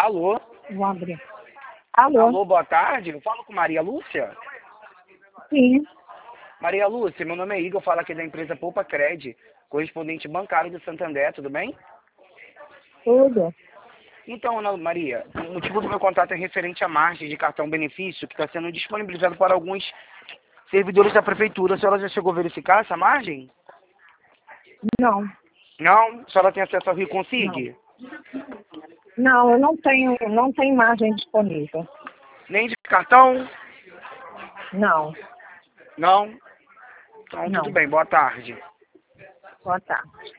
Alô? Vou abrir. Alô? Alô, boa tarde. Eu falo com Maria Lúcia? Sim. Maria Lúcia, meu nome é Igor, eu falo aqui da empresa Poupa Cred, correspondente bancário do Santander, tudo bem? Tudo. Então, Ana Maria, o motivo do meu contato é referente à margem de cartão benefício que está sendo disponibilizado para alguns servidores da prefeitura. A senhora já chegou a verificar essa margem? Não. Não? A senhora tem acesso ao Rio Não. Consig? Não, eu não tenho margem disponível. Nem de cartão? Não. Não? Então, tudo Não. bem, boa tarde. Boa tarde.